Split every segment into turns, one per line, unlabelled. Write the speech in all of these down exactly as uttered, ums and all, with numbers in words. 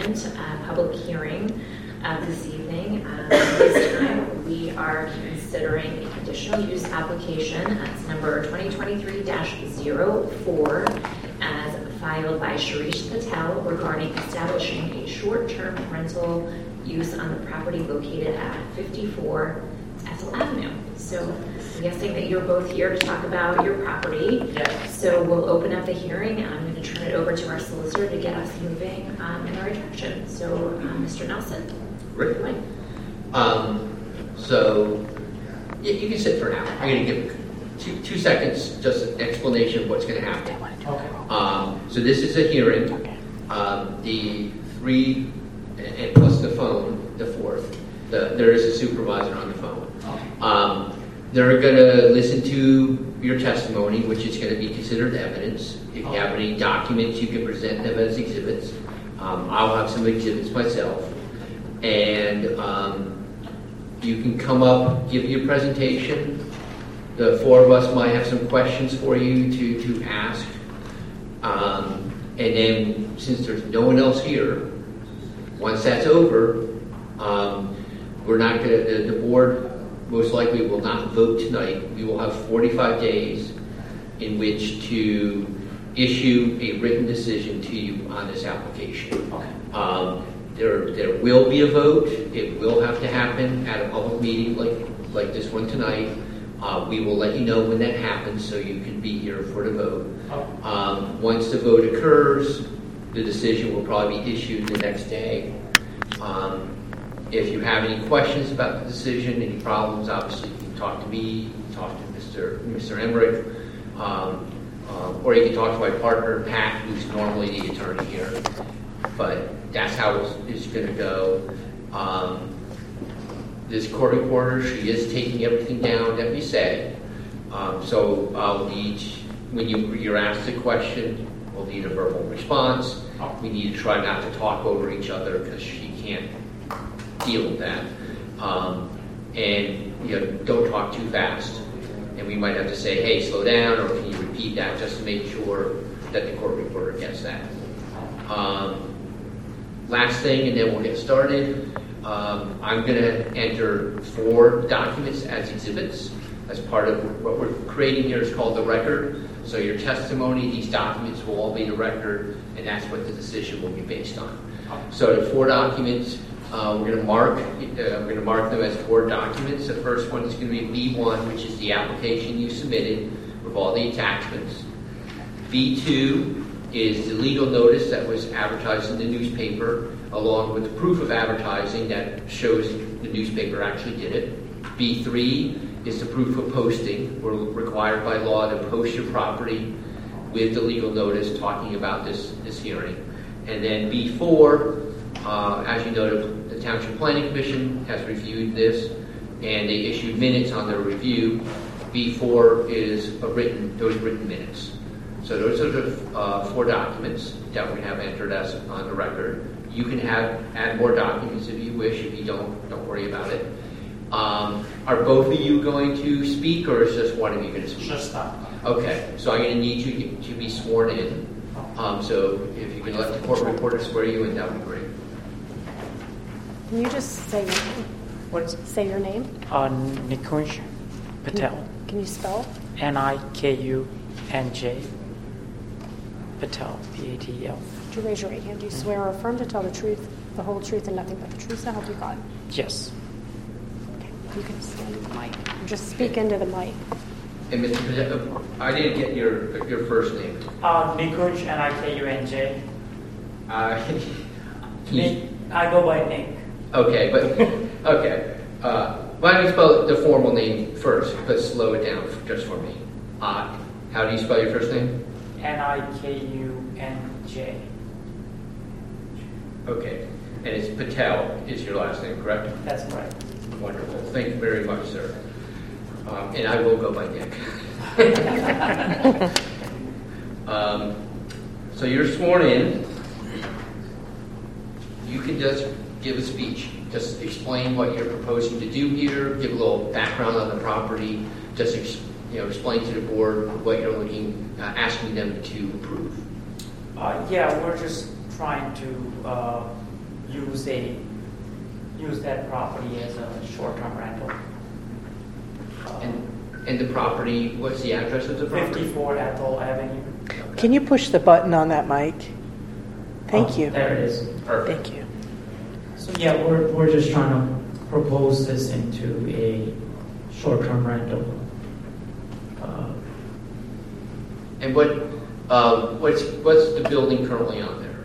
second uh, public hearing uh, this evening. Um, this time we are considering a conditional use application. That's number twenty twenty-three dash zero four as filed by Sharish Patel regarding establishing a short-term rental use on the property located at fifty-four Ethel Avenue. So I'm guessing that you're both here to talk about your property.
Yes. So
So we'll open up the hearing, and I'm going to turn it over to our solicitor to get us moving um, in the right direction. So, um, Mister Nelson.
Great.
Go ahead.
Um, so, yeah, you can sit for now. I'm going to give two, two seconds, just an explanation of what's going to happen.
Okay.
Um, so this is a hearing. Um, the three, and plus the phone, the fourth, the, there is a supervisor on the phone. Um, they're going to listen to your testimony, which is going to be considered evidence. If you have any documents, you can present them as exhibits. Um, I'll have some exhibits myself. And um, you can come up, give your presentation. The four of us might have some questions for you to, to ask. Um, and then, since there's no one else here, once that's over, um, we're not going to, the, the board most likely will not vote tonight. We will have forty-five days in which to issue a written decision to you on this application.
Okay.
Um, there, there will be a vote. It will have to happen at a public meeting like, like this one tonight. Uh, we will let you know when that happens so you can be here for the vote.
Okay.
Um, once the vote occurs, the decision will probably be issued the next day. Um, if you have any questions about the decision, any problems, obviously you can talk to me, you can talk to Mister Mister Emmerich, um, um, or you can talk to my partner, Pat, who's normally the attorney here. But that's how it's, it's going to go. Um, this court reporter, she is taking everything down that we say. Um, so I'll need, when you, you're asked a question, we'll need a verbal response. We need to try not to talk over each other because she can't deal with that. Um, and you know, don't talk too fast. And we might have to say, hey, slow down, or can you repeat that just to make sure that the court reporter gets that. Um, last thing, and then we'll get started. Um, I'm going to enter four documents as exhibits as part of what we're creating here is called the record. So your testimony, these documents will all be the record, and that's what the decision will be based on. So the four documents, uh, we're going to mark. Uh, we're going to mark them as four documents. The first one is going to be B one, which is the application you submitted with all the attachments. B two is the legal notice that was advertised in the newspaper, along with the proof of advertising that shows the newspaper actually did it. B three is the proof of posting. We're required by law to post your property with the legal notice talking about this, this hearing. And then B four, uh, as you know, the Township Planning Commission has reviewed this, and they issued minutes on their review. B four is a written, those written minutes. So those are the uh, four documents that we have entered as on the record. You can have add more documents if you wish. If you don't, don't worry about it. Um, are both of you going to speak, or is just one of you going to speak?
Just that.
Okay, so I'm going to need you to be sworn in. Um, so if you can let the court reporter swear you in, that would be great.
Can you just say your name?
What is
Say your name.
uh, Nikunj Patel?
Can you spell?
N I K U N J. Patel. P A T E L.
Would you raise your right hand? Do you swear or affirm to tell the truth, the whole truth, and nothing but the truth? So help you God.
Yes.
Okay. You can stand in the mic. Just speak into the mic.
And Mister Patel, I didn't get your your first name.
Uh, Nikunj, N I K U N J.
Uh, can you-
Nick, I go by Nick.
okay, but okay. Uh, why don't you spell the formal name first, but slow it down just for me. Uh, how do you spell your first name?
N I K U N J.
Okay, and it's Patel is your last name, correct?
That's correct.
Wonderful. Thank you very much, sir. Um, and I will go by Nick. um, so you're sworn in. You can just give a speech. Just explain what you're proposing to do here. Give a little background on the property. Just ex- you know, explain to the board what you're looking, uh, asking them to approve.
Uh, yeah, we're just trying to uh, use a, use that property as a short-term rental. Uh,
And, and the property, what's the address of the property?
fifty-four Ethel Avenue.
Can you push the button on that mic? Thank
Oh,
you.
There it is.
Perfect.
Thank you.
So yeah, we're, we're just trying to propose this into a short-term rental. Uh,
And what, uh, what's, what's the building currently on there?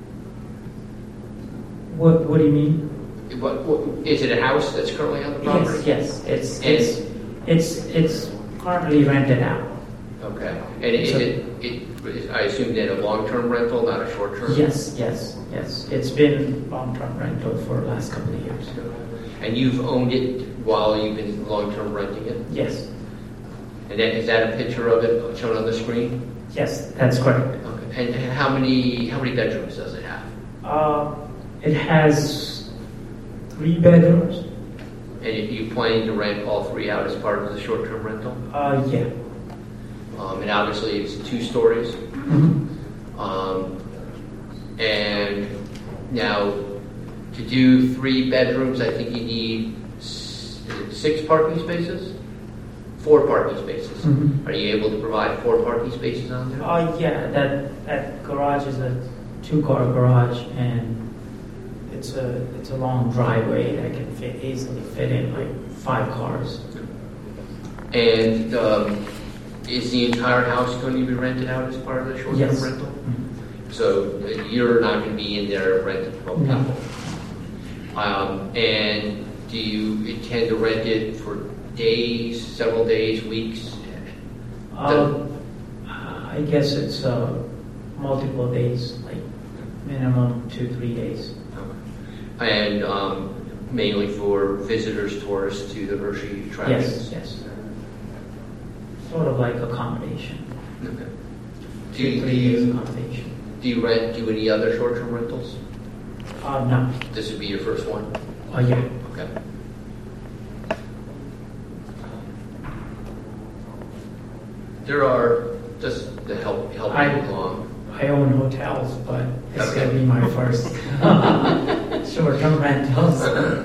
What, what do you mean?
What, what, is it a house that's currently on the property?
Yes, yes, it's,
And-
it's, it's, it's currently rented out.
Okay. And is
So-
it, it, I assume then a long-term rental, not a short-term?
Yes, yes, yes. It's been long-term rental for the last couple of years.
And you've owned it while you've been long-term renting it?
Yes,
And then, is that a picture of it shown on the screen?
yes, that's correct.
Okay. And and how many, how many bedrooms does it have?
Uh, it has three bedrooms.
And you- you planning to rent all three out as part of the short-term rental?
Uh, yeah.
Um, and obviously it's two stories. Um, and now, to do three bedrooms, I think you need s- is it six parking spaces? Four parking spaces.
Mhm.
Are you able to provide four parking spaces on there?
Uh, yeah, that, that garage is a two-car garage, and it's a, it's a long driveway that can fit, easily fit in like five cars.
And um, is the entire house going to be rented out as part of the short-term
Yes.
rental?
Mhm.
So uh, you're not going to be in there renting to both
No.
people? Um, and do you intend to rent it for days, several days, weeks?
Um, I guess it's uh, multiple days, like minimum two, three days.
And um, mainly for visitors, tourists to the Hershey
Yes,
attractions?
yes. Sort of like accommodation.
Okay. Do
Two,
you, do
three days
you,
accommodation.
do you rent, do any other short-term rentals?
Uh, no.
This would be your first one?
Oh, yeah.
Okay. There are, just to help, help
I-
you along,
I own hotels, but it's
Okay.
gonna be my first short-term rentals.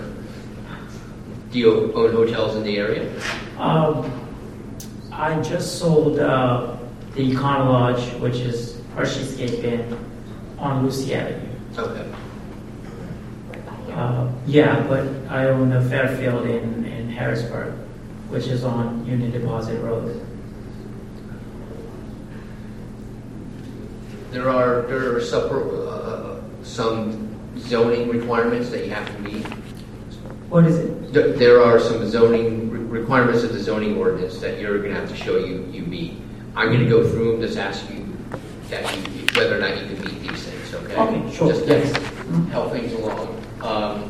do you own hotels in the area?
Um, I just sold uh, the Econo Lodge, which is Hershey'scape Inn on Lucy Avenue.
Okay.
Uh, yeah, but I own the Fairfield in, in Harrisburg, which is on Union Deposit Road.
There are, there are supper, uh, some zoning requirements that you have to meet.
What is it?
There there are some zoning re- requirements of the zoning ordinance that you're going to have to show you, you meet. I'm going to go through them, just ask you that you, whether or not you can meet these things, okay?
Okay, sure,
Just
yes.
to help things along. Um,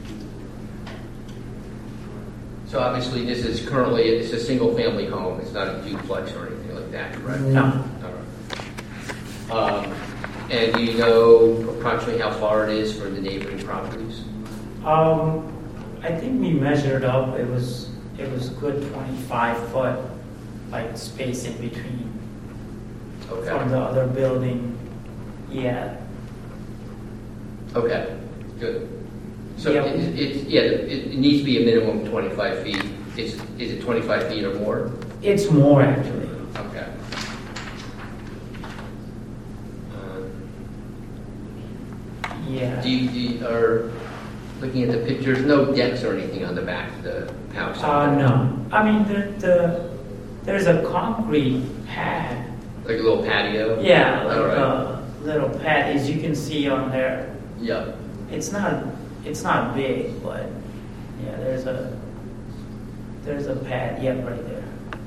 So obviously, this is currently, it's a single-family home. It's not a duplex or anything like that, correct?
No.
All right. Um, And do you know approximately how far it is from the neighboring properties?
Um, I think we measured up. It was it was good twenty-five foot, like space in between
Okay.
from the other building. Yeah.
Okay, good. So
Yeah.
it, it, yeah, it, it needs to be a minimum of twenty-five feet. Is, is it twenty-five feet or more?
It's more actually.
Okay. Um,
Yeah.
Do you, do you, are, looking at the pictures, no decks or anything on the back of the house?
Uh, no. I mean, the, the there's a concrete pad.
Like a little patio?
Yeah, like
All right.
a little pad, as you can see on there.
Yeah.
It's not it's not big, but yeah, there's a there's a pad. Yeah, right there.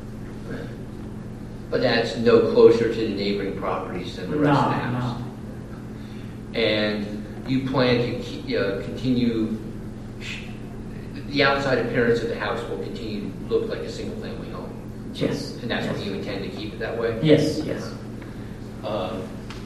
But that's no closer to the neighboring properties than the rest of the
No,
house?
no.
And you plan to ke- uh, continue, sh- the outside appearance of the house will continue to look like a single-family home?
Yes.
And that's
yes.
what you intend to keep it that way?
Yes, yes.
Um,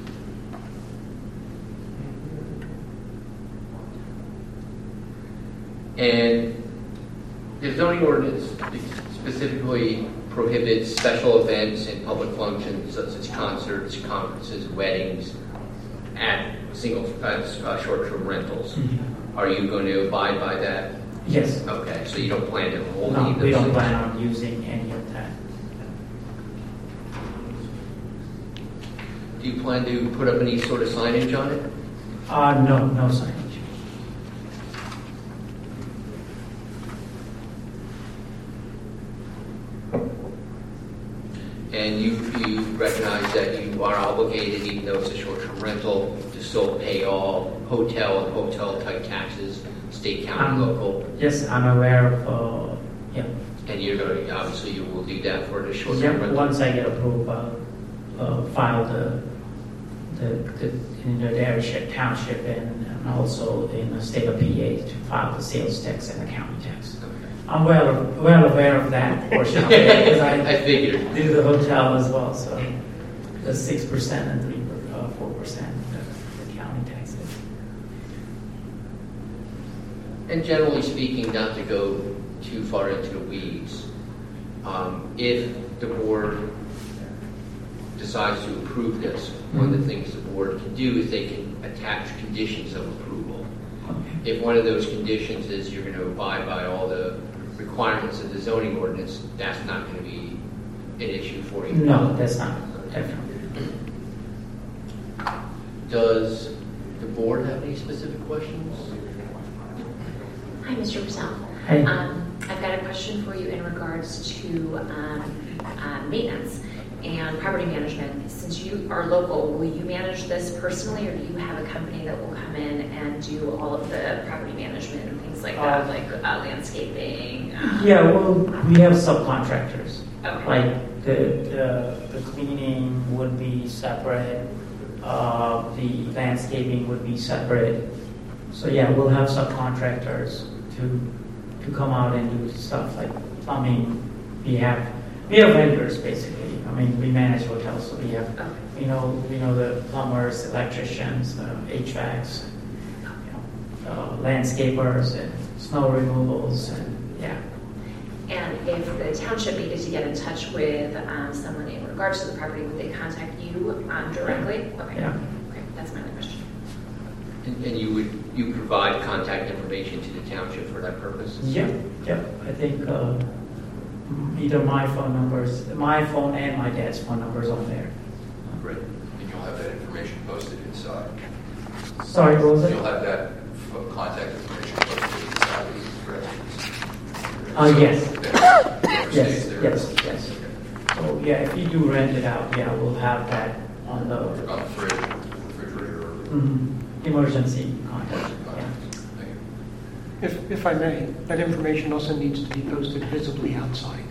And the zoning ordinance specifically prohibits special events and public functions such as concerts, conferences, weddings at single, uh, uh, short-term rentals.
Mhm.
Are you going to abide by that?
Yes.
Okay, so you don't plan to hold
No,
any of
we
those
don't
things?
plan on using any of that.
Do you plan to put up any sort of signage on it?
Uh, no, no signage.
And you, you recognize that you are obligated, even though it's a short-term rental, to still pay all hotel and hotel-type taxes, state, county,
Um,
local,
Yes, I'm aware of, uh, yeah.
and you're going to, obviously, you will do that for the short-term
Yeah,
rental?
once I get approved, uh, uh, file the, the, the, in the Derbyshire Township and and also in the state of P A to file the sales tax and the county tax.
Okay.
I'm well, well aware of that portion of it because I
I figured.
do the hotel as well, so the six percent and three, uh, four percent the county taxes.
And generally speaking, not to go too far into the weeds, um, if the board decides to approve this, one of the things the board can do is they can attach conditions of approval.
Okay.
If one of those conditions is you're going to abide by all the requirements of the zoning ordinance, that's not going to be an issue for you.
No, that's not, definitely.
Does the board have any specific questions?
Hi, Mister Purcell.
Hey.
Um, I've got a question for you in regards to um, uh, maintenance and property management. Since you are local, will you manage this personally, or do you have a company that will come in and do all of the property management and things like that,
Uh,
like uh, landscaping? Uh,
Yeah, well, we have subcontractors.
Okay.
Like the, the, the cleaning would be separate, uh, the landscaping would be separate. So yeah, we'll have subcontractors to, to come out and do stuff like plumbing. We have, we have vendors basically. I mean, we manage hotels, so we have,
Okay.
you know, we know the plumbers, electricians, uh, H V A Cs, you know, uh, landscapers and snow removals and yeah.
And if the township needed to get in touch with um, someone in regards to the property, would they contact you um, directly? Okay.
Yeah.
Okay, that's my other question.
And, and you would you provide contact information to the township for that purpose?
Yeah, yeah. I think uh, either my phone numbers, my phone and my dad's phone numbers on there.
Great. And you'll have that information posted inside.
Sorry, what was it?
You'll have that f- contact information posted inside the corrections.
Uh,
So
yes.
that whoever
Yes,
stays there-
yes, yes. So yeah, if you do rent it out, yeah, we'll have that on the
On the fridge, refrigerator. or-
mhm, emergency contact. Yeah.
Thank you.
If, if I may, that information also needs to be posted visibly outside.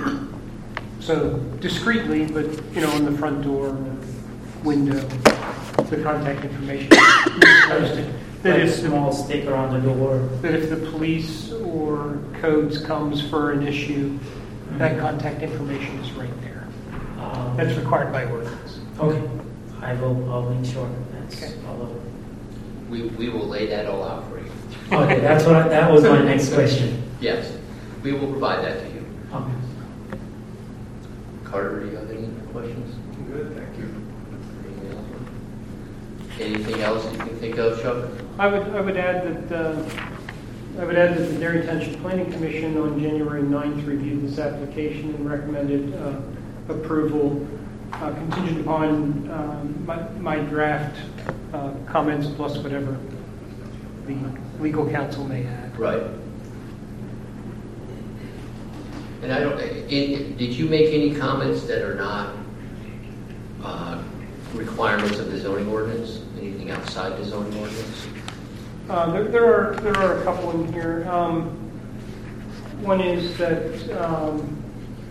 So discreetly, but, you know, on the front door, window, the contact information is posted. That
Like a
if,
small sticker on the door.
that if the police or codes comes for an issue, that contact information is right there.
Um,
That's required by ordinance.
okay. I will. I'll make sure that's
Okay.
all over.
We, we will lay that all out for you.
Okay, that's what. I, that was my next question.
Yes, we will provide that to you.
Okay.
Carter, do you have any questions?
Good, thank you.
Anything else you can think of, Chuck?
I would, I would add that, uh, I would add that the Darien Township Planning Commission on January ninth reviewed this application and recommended uh, approval uh, contingent upon um, my, my draft uh, comments plus whatever the legal counsel may add.
Right. And I don't, in, did you make any comments that are not uh, requirements of the zoning ordinance? Anything outside the zoning ordinance?
Uh, there, there are there are a couple in here. Um, one is that um,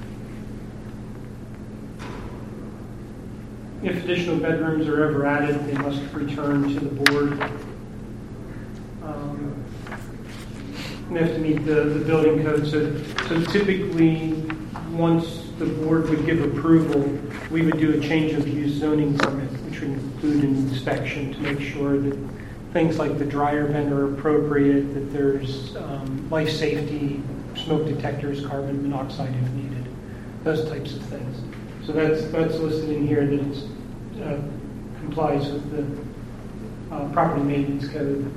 if additional bedrooms are ever added, they must return to the board. Um, they have to meet the, the building code. So, so typically, once the board would give approval, we would do a change of use zoning permit, which would include an inspection to make sure that things like the dryer vent are appropriate, that there's um, life safety, smoke detectors, carbon monoxide if needed, those types of things. So that's that's listed in here that it uh, complies with the uh, property maintenance code.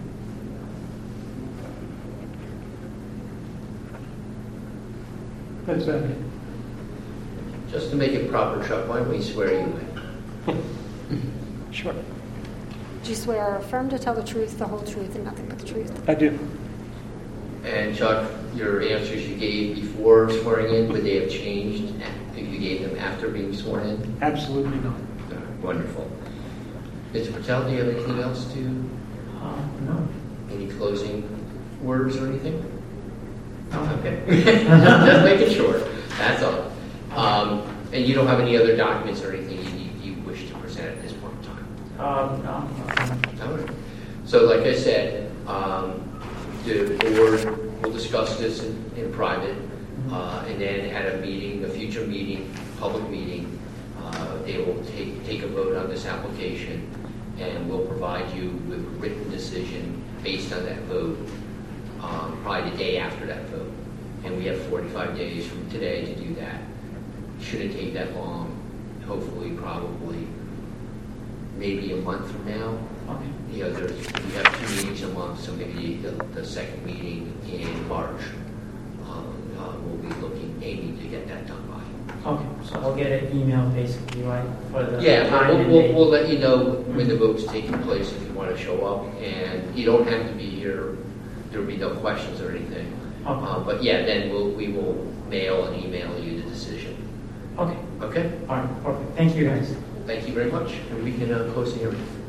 That's about it.
Just to make it proper, Chuck, why don't we swear you in?
Sure.
Do you swear or affirm to tell the truth, the whole truth, and nothing but the truth?
I do.
And Chuck, your answers you gave before swearing in, would they have changed if you gave them after being sworn in?
Absolutely not.
Uh, Wonderful. Mister Patel, do you have anything else to,
Uh, no.
any closing words or anything?
No.
Okay. Just making sure. That's all. Um, and you don't have any other documents or anything you, you wish to present at this point in time?
Um, no.
All right. So like I said, um, the board will discuss this in, in private, uh, and then at a meeting, a future meeting, public meeting, uh, they will take, take a vote on this application, and will provide you with a written decision based on that vote, um, probably the day after that vote. And we have forty-five days from today to do that. Shouldn't take that long, hopefully, probably, maybe a month from now.
Okay.
You know, there's, we have two meetings a month, so maybe the, the second meeting in March, um, uh, we'll be looking, aiming to get that done by.
Okay, so I'll get an email basically, right, for the
Yeah,
time
we'll,
and
we'll,
date.
we'll let you know when the vote's taking place if you want to show up, and you don't have to be here. There'll be no questions or anything.
Okay.
Uh, but yeah, then we'll, we will mail and email you the decision.
Okay,
Okay?
all right, perfect. Thank you, guys.
Thank you very much, and we can uh, close the hearing.